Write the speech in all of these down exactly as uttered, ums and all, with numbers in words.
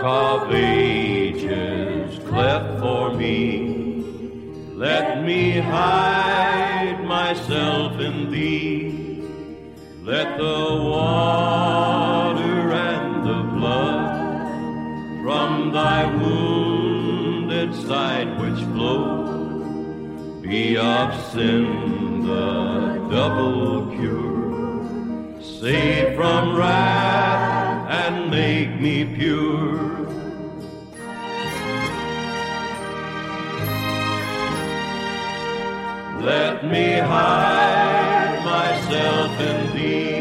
Rock of ages, cleft for me, let me hide myself in thee. Let the water and the blood from thy wounded side which flow be of sin the double cure. Save from wrath and make me pure. Let me hide myself in thee.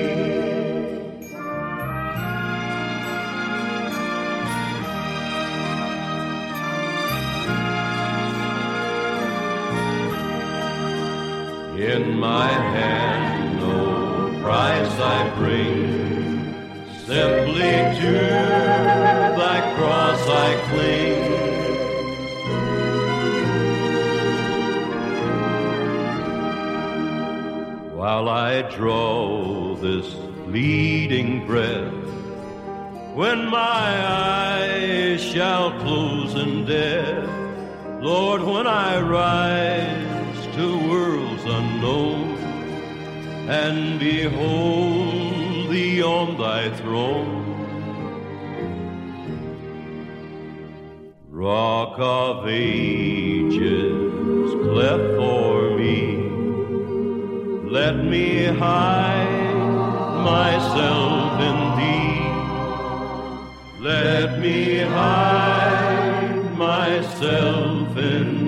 In my hand no price I bring, simply to thy cross I cling. While I draw this fleeting breath, when my eyes shall close in death, Lord, when I rise to worlds unknown and behold thee on thy throne, Rock of ages, cleft for me, let me hide myself in thee. Let me hide myself in